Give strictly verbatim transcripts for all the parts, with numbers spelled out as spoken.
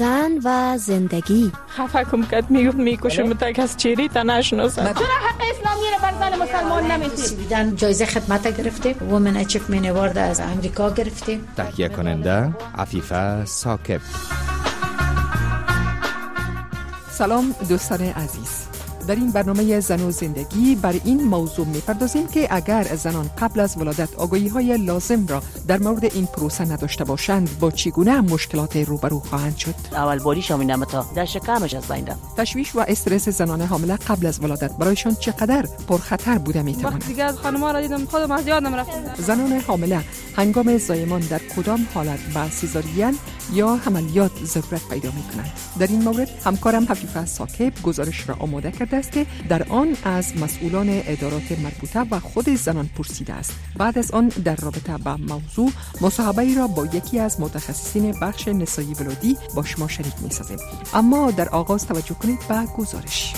زن و زندگی. خفه کم کد میگفت میکشم تا کس چیری تا نشناسم. چرا حق اسلامی رو بر زن مسلمان نمیدید؟ سویدن جایزه خدمت گرفته، وومن اچیومنت اوارد از امریکا گرفته. تهیه کننده عفیفه ثاقب. سلام دوستان عزیز، در این برنامه زن و زندگی بر این موضوع می‌پردازیم که اگر زنان قبل از ولادت آگاهی‌های لازم را در مورد این پروسه نداشته باشند با چگونه مشکلات روبرو خواهند شد. اول باری شامینه متا در شکمش از بین رفت. تشویش و استرس زنان حامله قبل از ولادت برایشان چقدر پرخطر بوده می‌تواند؟ وقتی دیگه از خانم‌ها را دیدم خودم از یادم رفت. زنان حامله هنگام زایمان در کدام حالت با سزارین یا عملیات ضرورت پیدا می‌کنند؟ در این مورد همکارم حفیفه ثاقب گزارش را آماده کرده است که در آن از مسئولان ادارات مربوطه و خود زنان پرسیده است. بعد از آن در رابطه با موضوع مصاحبه‌ای را با یکی از متخصصین بخش نسایی ولادی با شما شریک می‌سازیم. اما در آغاز توجه کنید به گزارش.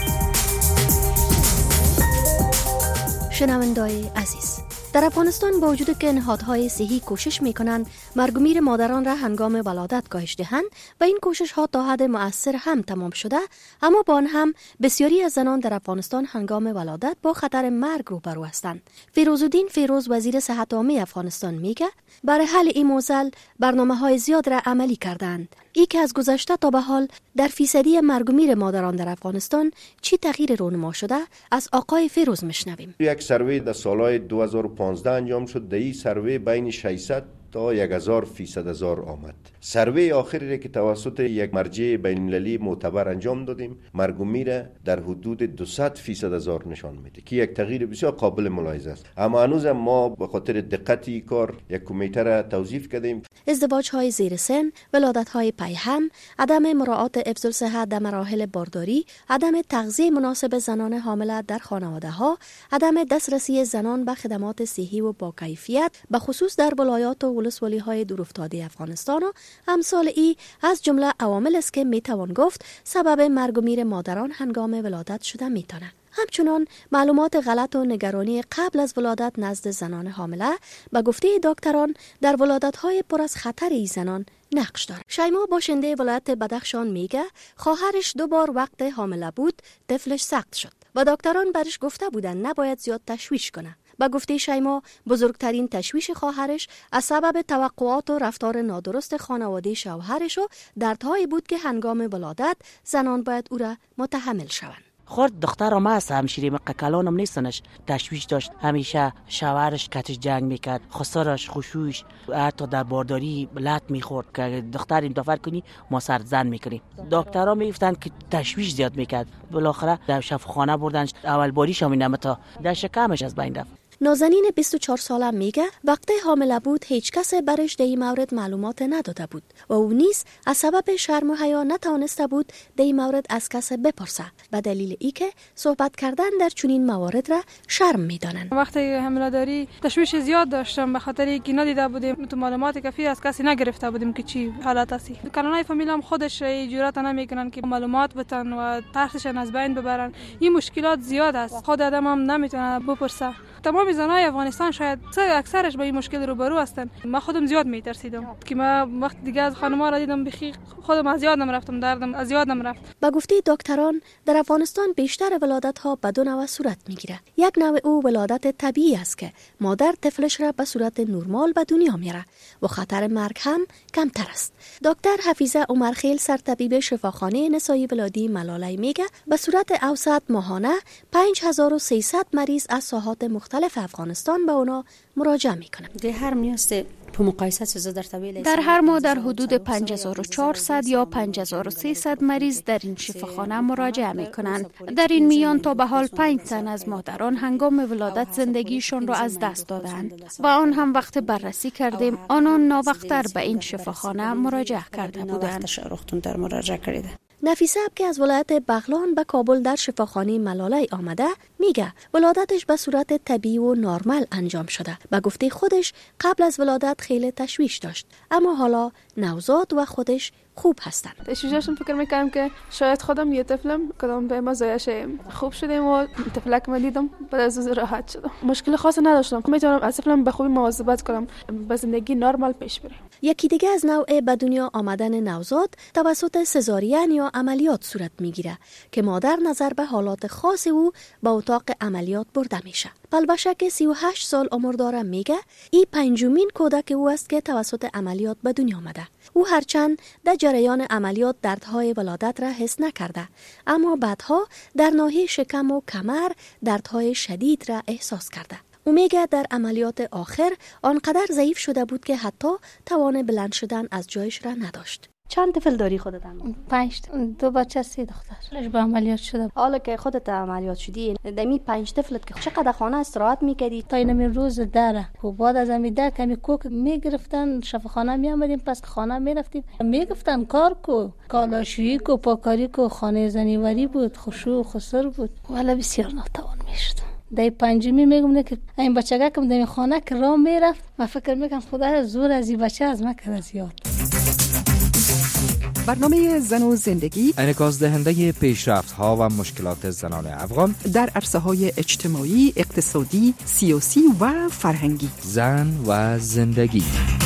شنونده‌های عزیز، در افغانستان با وجود که نهادهای صحی کوشش می‌کنند مرگ و میر مادران را هنگام ولادت کاهش دهند و این کوشش‌ها تا حد مؤثر هم تمام شده، اما با آن هم بسیاری از زنان در افغانستان هنگام ولادت با خطر مرگ روبرو هستند. فیروزالدین فیروز وزیر صحت عامه افغانستان میگه برای حل این موضوع برنامه‌های زیاد را عملی کردند. ای که از گذشته تا به حال در فیصدی مرگ و میر مادران در افغانستان چی تغییر رونما شده از آقای فیروز میشنویم. یک سروی در سالهای دو هزار و پانزده انجام شد. در این سروی بین ششصد تا یک هزار فیصد هزار آمد. سروی آخری که توسط یک مرجع بین‌المللی معتبر انجام دادیم مرگ و میر در حدود دویست فیصد هزار نشان میده که یک تغییر بسیار قابل ملاحظه است. اما هنوز ما به خاطر دقت این کار یک کمیته را توظیف کردیم. ازدواج های زیر سن، ولادت های پیهم، عدم مراعات حفظ الصحت در مراحل بارداری، عدم تغذیه مناسب زنان حامله در خانواده ها، عدم دسترسی زنان به خدمات صحی و با کیفیت به خصوص در ولایات و ولسوالی های دورافتاده افغانستان و امثال ای از جمله عوامل است که میتوان گفت سبب مرگ و میر مادران هنگام ولادت شده میتونه. همچنان معلومات غلط و نگرانی قبل از ولادت نزد زنان حامله به گفته دکتران در ولادت‌های پر از خطر ای زنان نقش دارد. شیما باشنده ولایت بدخشان میگه خواهرش دو بار وقت حامله بود طفلش سقط شد و دکتران برش گفته بودن نباید زیاد تشویش کنه. با گفته شیما بزرگترین تشویش خواهرش از سبب توقعات و رفتار نادرست خانواده شوهرش و دردهایی بود که هنگام ولادت زنان باید او را متحمل شوند. خورد دختر ما هست همشیری مقکلانم نیستنش تشویش داشت، همیشه شوهرش کتش جنگ میکرد، خسارش خوشوش حتی در بارداری لط میخورد که دختر این دفر کنی ما سر زن میکنیم. دکترها میگفتن که تشویش زیاد میکرد. بالاخره در شفاخانه بردنش، اول باری شامینه متا در شکمش از بین رفت. نازنین بیست و چهار ساله میگه وقتی حامله بود هیچ کس برش در این مورد معلومات نداده بود و او نیز از سبب شرم و حیا نتوانسته بود در این مورد از کس بپرسه به دلیل ای که صحبت کردن در چنین موارد را شرم میدانن. وقتی حمله داری تشویش زیاد داشتم به خاطر اینکه ندیده بودیم تو معلومات کافی از کسی نگرفته بودیم که چی حالت است. کلانای فامیلم خودش جرأت نمیکنن که معلومات بدن و ترسشن از بین ببرن. این مشکلات زیاد است. خود آدم هم نمیتونه بپرسه. تمام زنای افغانستان شاید اکثرش با این مشکل روبرو هستن. من خودم زیاد میترسیدم که من وقت دیگه از خانم‌ها را دیدم بخی خودم از یادم رفتم، دردم از یادم رفت. با گفته دکتران در افغانستان بیشتر ولادت‌ها به دو نوع صورت میگیره. یک نوع او ولادت طبیعی است که مادر طفلش را به صورت نرمال به دنیا میاره و خطر مرگ هم کمتر است. دکتر حفیظه عمرخیل سرطبیب شفاخانه نسایی ولادی ملاله میگه به صورت اوسط ماهانه پنج هزار و سیصد مریض از ساحات مختلف افغانستان به اونا مراجعه میکنن. ده هر میاسته په مقایسه چیزا در طبیعی در هر ماه در حدود پنج هزار و چهارصد یا پنج هزار و سیصد مریض در این شفاخانه مراجعه می کنند. در این میان تا به حال پنج تن از مادران هنگام ولادت زندگیشان را از دست دادند و آن هم وقت بررسی کردیم آنان ناوقتر به این شفاخانه مراجعه کرده بودند. نفیسه که از ولایت بغلان به کابل در شفاخانه ملاله آمده میگه ولادتش به صورت طبیعی و نرمال انجام شده. به گفته خودش قبل از ولادت خیلی تشویش داشت اما حالا نوزاد و خودش خوب هستند. تشویششون فکر میکنم که شاید خودم یه طفلم کدام به مزایاش خوب شدیم و طفلک من دیدم بعد از راحت شدم. مشکل خاصی نداشتم. میتونم از طفلم به خوبی مواظبت کنم، به زندگی نرمال پیش برم. یکی دیگه از نوع به دنیا آمدن نوزاد توسط سزارین یا عملیات صورت میگیره که مادر نظر به حالات خاص او به اتاق عملیات برده میشه. پلبشه که سی و هشت سال عمر داره میگه این پنجمین کودک او است که توسط عملیات به دنیا آمده. او هرچند در جریان عملیات دردهای ولادت را حس نکرده، اما بعدها در ناحیه شکم و کمر دردهای شدید را احساس کرده. او میگه در عملیات آخر آنقدر ضعیف شده بود که حتی توان بلند شدن از جایش را نداشت. چند طفل داری خودت هم؟ پنج، دو بچه سه دختر. به عملیات شده. حالا که خودت عملیات شدی دمی پنج طفلت که چقدر خانه استراحت میکردی؟ تا اینمی روز داره و بعد از امی در کمی کوک میگرفتن شفاخانه میامدیم، پس خانه میرفتیم میگفتن کار کو، کالاشویی کو، پاکاری کو، خانه زنیوری بود، خشوع خسر بود، ولی بسیار ناتوان میشد. در پنجمی میگم نه که این بچگاه کم در خانه که راه میرفت و فکر میکنم خدا زور از این بچه از من کرده زیاد. برنامه زن و زندگی انعکاس دهنده پیشرفت ها و مشکلات زنان افغان در عرصه های اجتماعی، اقتصادی، سیاسی و فرهنگی. زن و زندگی.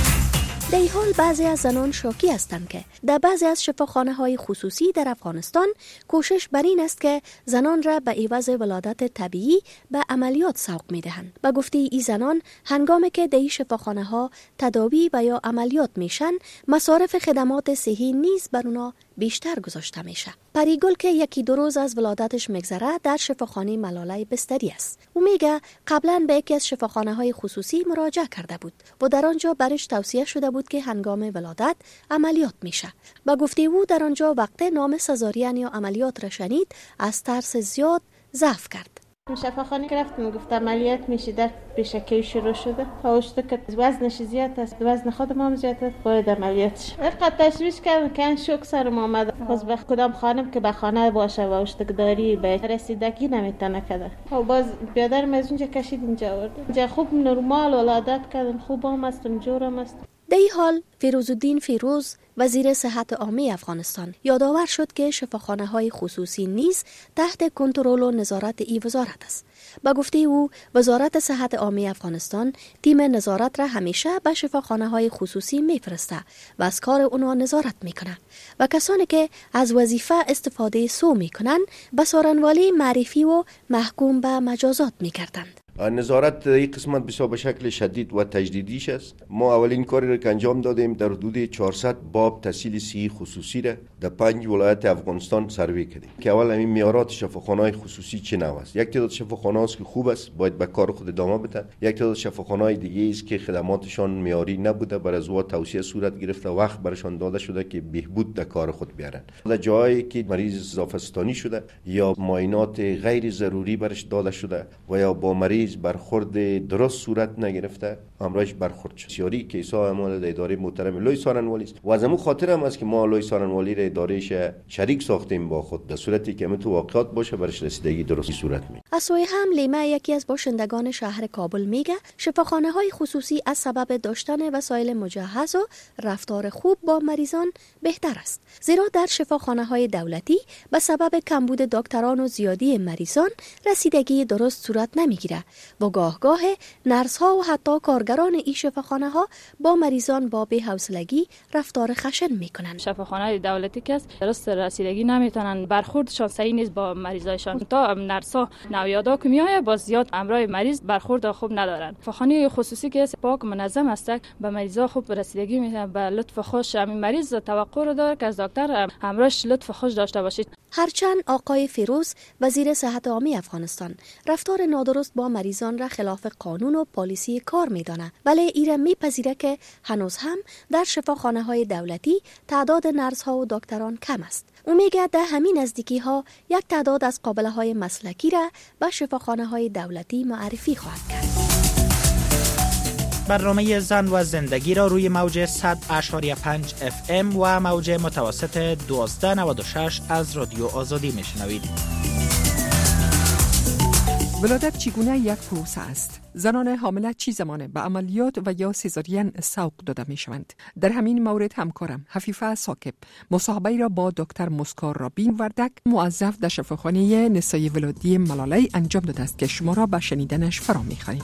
در این حال بعضی از زنان شاکی هستند که در بعضی از شفاخانه های خصوصی در افغانستان کوشش بر این است که زنان را به عوض ولادت طبیعی به عملیات سوق می دهند. به گفته این زنان هنگامی که در این شفاخانه ها تداوی و یا عملیات میشن مصارف خدمات صحی نیز بر اونا بیشتر گذاشته میشه. پریگل که یکی دو روز از ولادتش میگذره در شفاخانه ملاله بستری است. او میگه قبلا به یکی از شفاخانه های خصوصی مراجعه کرده بود و در آنجا برش توصیه شده بود که هنگام ولادت عملیات میشه. با گفته او در آنجا وقت نام سزارین یا عملیات را شنید از ترس زیاد ضعف کرد. شفاخانه رفتم گفت عملیات میشه، در پیشکی شروع شده. پاوشته که وزنش زیاد است، وزن خودم هم زیاد است، باید عملیات شه. اینقدر تشویش کردم که شوک سرم آمد. باز به کدام خانم که به خانه باشه و اشتکداری به رسیدگی نمیتونه کرده. و باز بیادرم از اونجا کشید اینجا آورد. اینجا خوب نرمال ولادت کردن، خوب هم است، جورم است. در این حال فیروزالدین فیروز وزیر صحت عامه افغانستان یادآور شد که شفاخانه های خصوصی نیز تحت کنترل و نظارت ای وزارت است. با گفته او وزارت صحت عامه افغانستان تیم نظارت را همیشه به شفاخانه های خصوصی میفرسته و از کار اونها نظارت میکنه و کسانی که از وظیفه استفاده سو میکنن به سارنوالی معرفی و محکوم به مجازات میکردند. نظارت این قسمت بسیار به شکل شدید و تجدیدیش است. ما اولین کاری را که انجام دادیم در حدود چهارصد باب تحصیل صحی خصوصی را در پنج ولایت افغانستان سروی کردیم که اول همین معیارات شفاخانه‌های خصوصی چه نوع است. یک تعداد شفاخانه است که خوب است، باید به کار خود ادامه بده. یک تعداد شفاخانه‌های دیگه است که خدماتشان معیاری نبوده، بر از او توصیه صورت گرفته، وقت برشان داده شده که بهبود در کار خود بیارن. در جایی که مریض اضافه‌ستانی شده یا معاینات غیر ضروری برش داده شده و یا با مریض برخورد درست صورت نگرفته، امرش برخورد شد. سیاری کیسا اعمال در اداره محترم لوی سارنوالی است و از همون خاطر هم است که ما لوی سارنوالی را ادارهش شریک ساختیم با خود، در صورتی که تو واقعات باشه برش رسیدگی درستی صورت می. از سوی هم لیمه یکی از باشندگان شهر کابل میگه شفاخانه های خصوصی از سبب داشتن وسایل مجهز و رفتار خوب با مریضان بهتر است، زیرا در شفاخانه های دولتی به سبب کمبود دکتران و زیادی مریضان رسیدگی درست صورت نمیگیره و گاه گاه نرس ها و حتی کارگران این شفاخانه ها با مریضان با بی‌حوصلگی رفتار خشن میکنن. شفاخانه دولتی که درست رسیدگی نمیتونن، برخوردشان صحیح نیست با مریضایشان. تا نرس ها نویادا که میآید با زیاد امرای مریض برخورد خوب ندارن. شفاخانه خصوصی که پاک منظم است به مریضا خوب رسیدگی میتونه، به لطف خوش همین مریض توقع رو داره که از دکتر امرش لطف خوش داشته باشید. هرچند آقای فیروز وزیر صحت عامه افغانستان رفتار نادرست با مریضان را خلاف قانون و پالیسی کار میدانه، ولی ایره میپذیره که هنوز هم در شفاخانه های دولتی تعداد نرس ها و دکتران کم است. او میگه در همین نزدیکی ها یک تعداد از قابله های مسلکی را به شفاخانه های دولتی معرفی خواهد کرد. برنامه زن و زندگی را روی موج صد اشاری پنج اف ام و موج متوسط دوازده نود و شش از رادیو آزادی میشنوید. ولادت چگونه یک پروسه است؟ زنان حامله چی زمانه به عملیات و یا سزارین سوق داده می شوند؟ در همین مورد همکارم حفیفه ساکب مصاحبه را با دکتر مسکار رابین وردک موظف در شفاخانه نسای ولادی ملاله انجام داده است که شما را به شنیدنش فرا می خوانیم.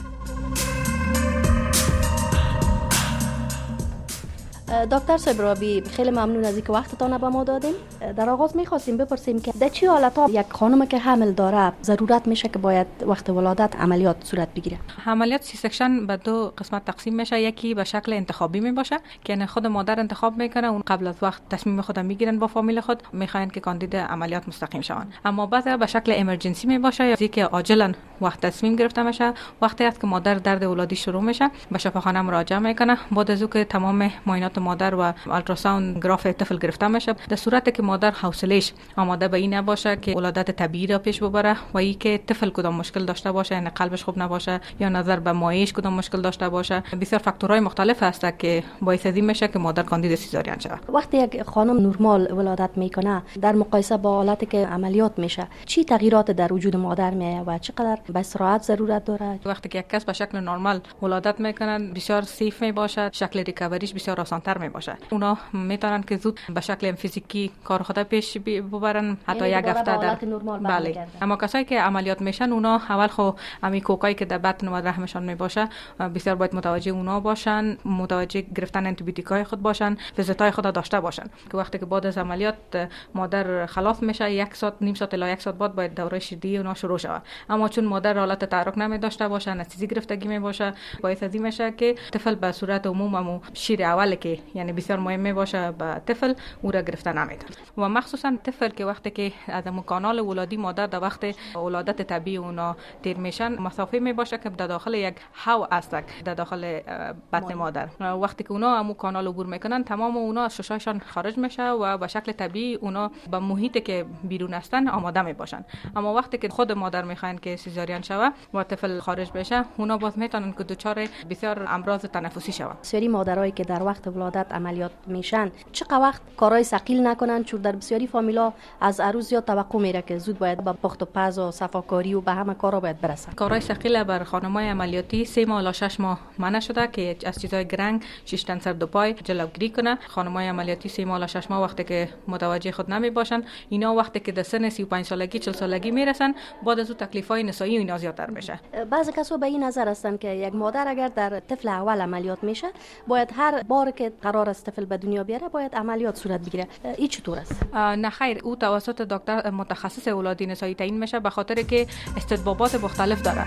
دکتر سبرابی خیلی ممنون از اینکه وقتتان به ما دادیم. در آغاز می‌خواستیم بپرسیم که در چه حالت‌ها یک خانم که حامل داره ضرورت میشه که باید وقت ولادت عملیات صورت بگیره؟ عملیات سی سکشن به دو قسمت تقسیم میشه. یکی به شکل انتخابی می باشه که یعنی خود مادر انتخاب میکنه، اون قبل از وقت تصمیم خود میگیرن با فامیل خود میخواین که کاندید عملیات مستقیم شون. اما بعضی به شکل امرجنسی می باشه یا که عاجلا وقت تصمیم گرفته میشه. وقتی است که مادر درد ولادی شروع میشه به شفاخانه مراجعه میکنه. بعد از اینکه تمام معاینات مادر و آلتراساوند گراف طفل گرفته میشه، در صورتی که مادر حوصله‌اش آماده به این نباشه که ولادت طبیعی را پیش ببره و ای که طفل کدام مشکل داشته باشه، یعنی قلبش خوب نباشه یا نظر به مایش کدام مشکل داشته باشه، بسیار فاکتورهای مختلف هست که باعث این میشه که مادر کاندید سیزارین شود. وقتی یک خانم نرمال ولادت میکنه در مقایسه با حالتی که عملیات میشه، چی تغییرات در وجود مادر میاد و چقدر به استراحت ضرورت داره؟ وقتی که یک کس به شکل نرمال ولادت میکنه بسیار سیف می باشه، شکل ریکاوریش بسیار آسان‌تر می باشه. اونا میتونن که زود به شکل فیزیکی کار خود پیش ببرن، حتی یک هفته در بله. اما کسایی که عملیات میشن اونا اول خو امی کوکایی که در بطن و رحمشان می باشه بسیار باید متوجه اونا باشن، متوجه گرفتن آنتی بیوتیکای خود باشن، ویزیتای خود داشته باشن که وقتی که بعد از عملیات مادر خلاص میشه یک ساعت نیم ساعت الی یک ساعت بعد باید دوره شدی اونا شروع شود. اما چون مادر حالت تحرک نمی داشته باشه، نسیزی گرفتگی می باشه، باعث از این میشه که طفل به صورت عموم امو شیر اول که یعنی بسیار مهم باشه به طفل او را گرفته نمیتونه. و مخصوصا طفل که وقتی که از اون کانال ولادی مادر در وقت ولادت طبیعی اونا تیر میشن، مسافه می باشه که در داخل یک هوا است در داخل بطن مادر. وقتی که اونا همون کانال عبور میکنن تمام اونا از ششایشان خارج میشه و به شکل طبیعی اونا به محیطی که بیرون هستن آماده می باشن. اما وقتی که خود مادر میخواین که سیزارین شوه و طفل خارج بشه، اونا باز میتونن که دچار بسیار امراض تنفسی شوه. بسیاری مادرایی که در وقت ولادت عملیات میشن چقدر وقت کارهای ثقیل نکنن، چون در بسیاری فامیلا از عروس یا توقع میره که زود باید با پخت و پز و صفاکاری و به همه کارا باید برسن. کارهای ثقیل بر خانمای عملیاتی سه ماه الی شش ماه منع شده که از چیزای گرنگ شیشتن سر دو پای جلوگیری کنه. خانمای عملیاتی سه ماه الی شش ماه وقتی که متوجه خود نمی باشن، اینا وقتی که در سن سی و پنج سالگی چهل سالگی میرسن، بعد از اون تکلیفای نسایی اینا زیادتر میشه. بعضی کسا به این نظر هستن که یک مادر اگر در طفل اول عملیات میشه، باید هر بار که قرار است طفل به دنیا بیاره باید عملیات صورت بگیره. این چطور است؟ نه خیر، او توسط دکتر متخصص ولادی نسایی تعیین میشه به خاطر که استطبابات مختلف داره.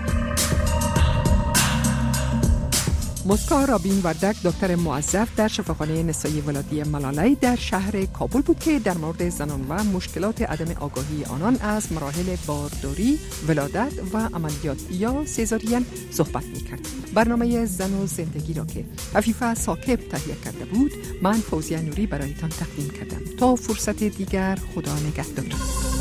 مسکار رابین وردک دکتر موظف در شفاخانه نسایی ولادی ملاله در شهر کابل بود که در مورد زنان و مشکلات عدم آگاهی آنان از مراحل بارداری، ولادت و عملیات یا سزارین صحبت می‌کرد. برنامه زن و زندگی را که حفیفه ساکب تهیه کرده بود، من فوزیه نوری برایتان تقدیم کردم. تا فرصت دیگر، خدا نگهدار.